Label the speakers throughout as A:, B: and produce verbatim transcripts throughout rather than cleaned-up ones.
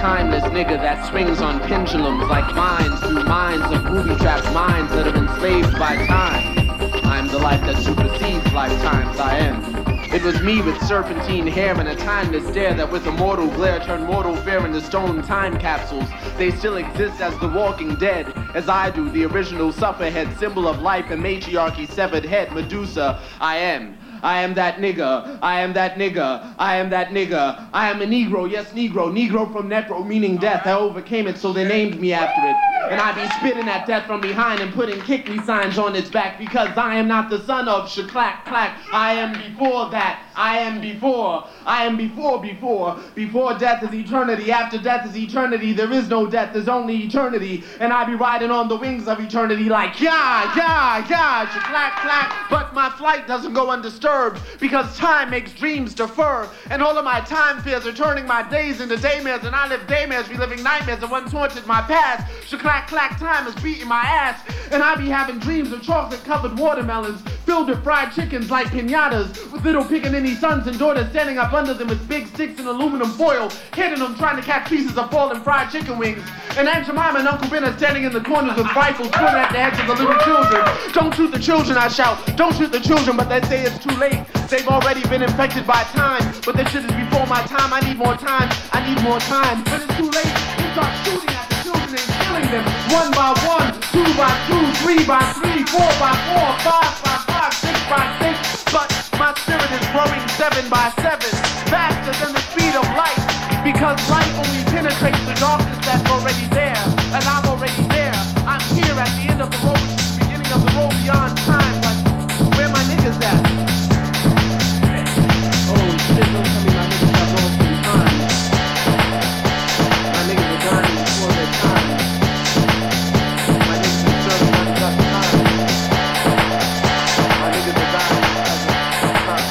A: timeless nigga that swings on pendulums like vines through minds of booby-trapped minds that are enslaved by time. I'm the life that supersedes lifetimes, I am. It was me with serpentine hair and a timeless dare that with a mortal glare turned mortal fair into stone time capsules. They still exist as the walking dead, as I do, the original sufferhead, symbol of life and matriarchy, severed head, Medusa, I am. I am that nigga, I am that nigga, I am that nigga, I am a Negro, yes Negro, Negro from Necro, meaning death. I overcame it, so they named me after it. And I be spitting at death from behind and putting kick me signs on its back, because I am not the son of Shaklack Clack. I am before that, I am before, I am before, before, before death is eternity, after death is eternity, there is no death, there's only eternity, and I be riding on the wings of eternity like, yeah, yeah, yeah, Shaklack Clack, but my flight doesn't go undisturbed, because time makes dreams defer, and all of my time fears are turning my days into daymares, and I live daymares, reliving nightmares that once haunted my past. Shaklack Clack, time is beating my ass, and I be having dreams of chocolate-covered watermelons filled with fried chickens like piñatas, with little pickaninny sons and daughters standing up under them with big sticks and aluminum foil, hitting them trying to catch pieces of fallen fried chicken wings, and Aunt Jemima and Uncle Ben are standing in the corners with rifles pointing at the heads of the little children. Don't shoot the children, I shout, don't shoot the children, but they say it's too late. They've already been infected by time, but this shit is before my time. I need more time, I need more time, but it's too late. We start shooting at the children and killing them, one by one, two by two, three by three, four by four, five by five, six by six, but my spirit is growing seven by seven, faster than the speed of light, because light only penetrates the darkness that's already there, and I'm already there. I'm here at the end of the road, which is the beginning of the road beyond time, but where my niggas at? Oh shit, don't tell me my niggas got lost in time. My niggas are dying before their time. My niggas are serving unjust time. My niggas are dying because of time.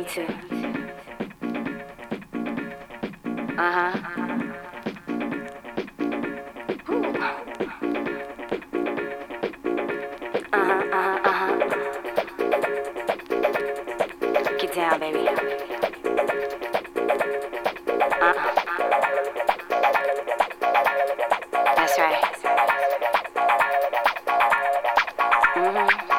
B: too. Uh-huh. Uh-huh, uh-huh, uh-huh. Get down, baby. Uh-uh. That's right. Mm-hmm.